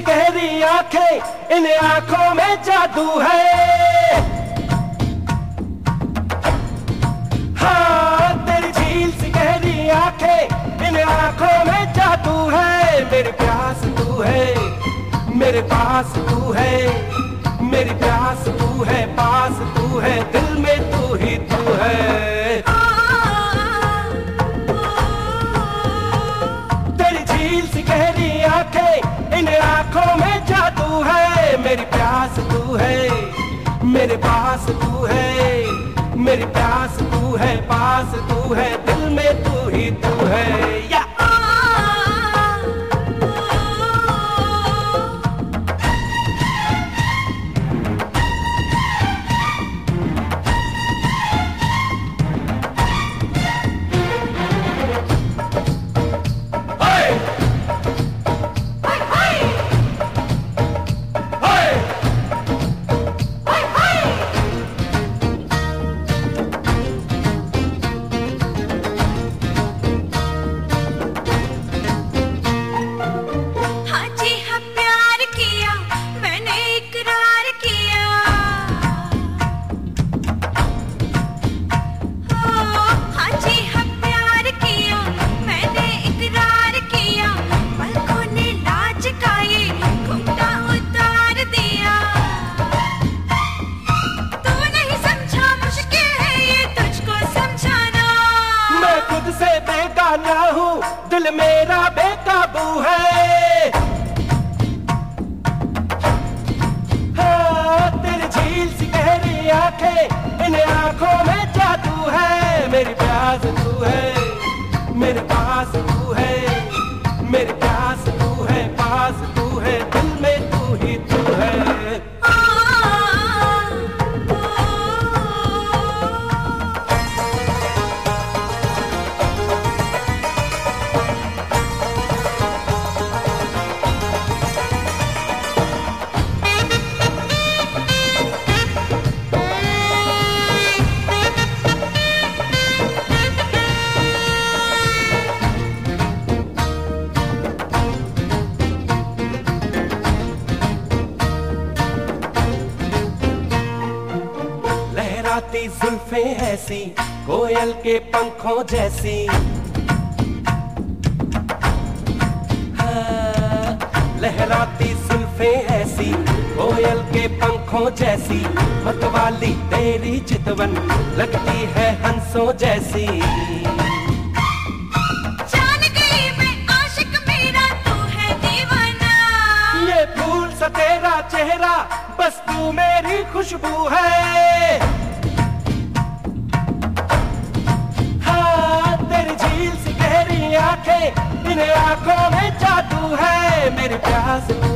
गहरी आंखें, इन आंखों में जादू है। हाँ, तेरी झील सी गहरी आंखें, इन आंखों में जादू है। मेरी प्यास तू है, मेरे पास तू है, मेरी प्यास तू है, पास तू है, दिल में तू ही तू है। तेरी झील सी गहरी आंखें, इन आंखों में जादू है। मेरी प्यास तू है, मेरे पास तू है, मेरी प्यास तू है, पास तू है, दिल में तू ही तू है। या बेगाना हूँ, दिल मेरा बेकाबू है। हाँ, तेरी झील सी गहरी आंखें, इन आंखों में जादू है। मेरी प्यास तू है, मेरे पास तू है, मेरी प्यास तू है, पास तू है, दिल में तू ही तू है। लहराती जुल्फें ऐसी, कोयल के पंखों जैसी। हाँ, लहराती जुल्फें ऐसी, कोयल के पंखों जैसी। मतवाली तेरी चितवन, लगती है हंसों जैसी। जान गई मैं आशिक मेरा, तू है दीवाना। ये फूल सा तेरा चेहरा, बस तू मेरी खुशबू है। आंखें, इन आंखों में जादू है। मेरी प्यास